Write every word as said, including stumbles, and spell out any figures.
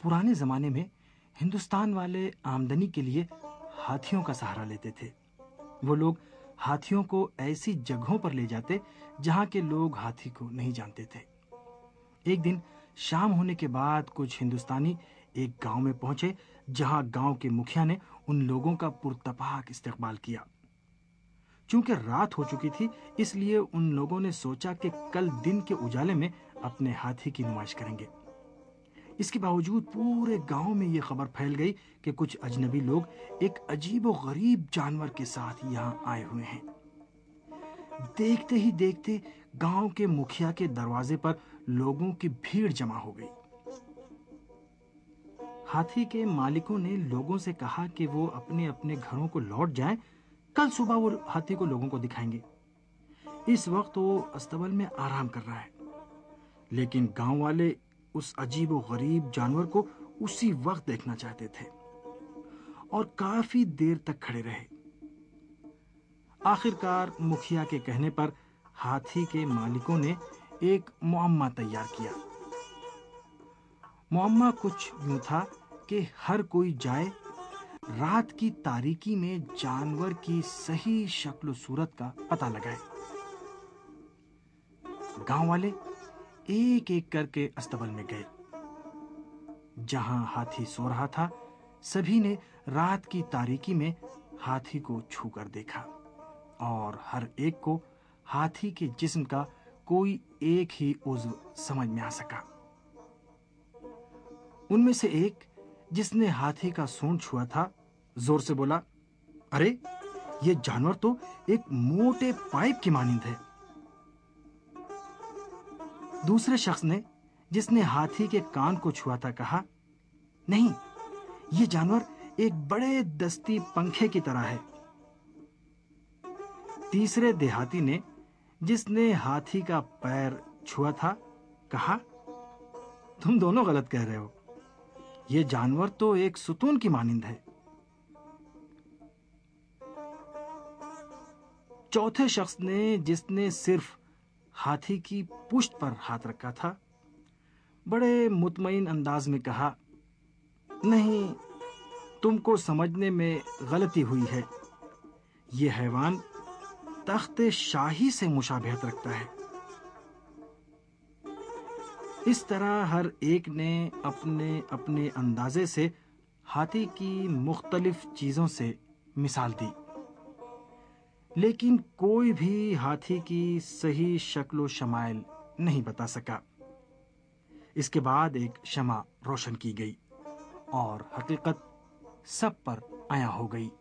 پرانے زمانے میں ہندوستان والے آمدنی کے لیے ہاتھیوں کا سہارا لیتے تھے۔ وہ لوگ ہاتھیوں کو ایسی جگہوں پر لے جاتے جہاں کے لوگ ہاتھی کو نہیں جانتے تھے۔ ایک دن شام ہونے کے بعد کچھ ہندوستانی ایک گاؤں میں پہنچے جہاں گاؤں کے مکھیا نے ان لوگوں کا پرتپاک استقبال کیا۔ چونکہ رات ہو چکی تھی اس لیے ان لوگوں نے سوچا کہ کل دن کے اجالے میں اپنے ہاتھی کی نمائش کریں گے۔ اس کے باوجود پورے گاؤں میں یہ خبر پھیل گئی کہ کچھ اجنبی لوگ ایک عجیب و غریب جانور کے ساتھ یہاں آئے ہوئے ہیں۔ دیکھتے ہی دیکھتے گاؤں کے مکھیا کے دروازے پر لوگوں کی بھیڑ جمع ہو گئی۔ ہاتھی کے مالکوں نے لوگوں سے کہا کہ وہ اپنے اپنے گھروں کو لوٹ جائیں، کل صبح وہ ہاتھی کو لوگوں کو دکھائیں گے۔ اس وقت وہ استبل میں آرام کر رہا ہے۔ لیکن گاؤں والے اس عجیب و غریب جانور کو اسی وقت دیکھنا چاہتے تھے اور کافی دیر تک کھڑے رہے۔ آخر کار مکھیا کے کہنے پر ہاتھی کے مالکوں نے ایک معمہ تیار کیا۔ معمہ کچھ یوں تھا کہ ہر کوئی جائے، رات کی تاریکی میں جانور کی صحیح شکل و صورت کا پتہ لگائے۔ گاؤں والے ایک ایک کر کے استبل میں گئے۔ جہاں ہاتھی سو رہا تھا سبھی نے رات کی تاریکی میں ہاتھی کو چھو کر دیکھا اور ہر ایک کو ہاتھی کے جسم کا کوئی ایک ہی عضو سمجھ میں آ سکا۔ ان میں سے ایک جس نے ہاتھی کا سونڈ چھوا تھا زور سے بولا، ارے یہ جانور تو ایک موٹے پائپ کی مانند ہے۔ دوسرے شخص نے جس نے ہاتھی کے کان کو چھوا تھا کہا، نہیں، یہ جانور ایک بڑے دستی پنکھے کی طرح ہے۔ تیسرے دیہاتی نے جس نے ہاتھی کا پیر چھوا تھا کہا، تم دونوں غلط کہہ رہے ہو، یہ جانور تو ایک ستون کی مانند ہے۔ چوتھے شخص نے جس نے صرف ہاتھی کی پشت پر ہاتھ رکھا تھا بڑے مطمئن انداز میں کہا، نہیں، تم کو سمجھنے میں غلطی ہوئی ہے، یہ حیوان تخت شاہی سے مشابہت رکھتا ہے۔ اس طرح ہر ایک نے اپنے اپنے اندازے سے ہاتھی کی مختلف چیزوں سے مثال دی، لیکن کوئی بھی ہاتھی کی صحیح شکل و شمائل نہیں بتا سکا۔ اس کے بعد ایک شمع روشن کی گئی اور حقیقت سب پر عیاں ہو گئی۔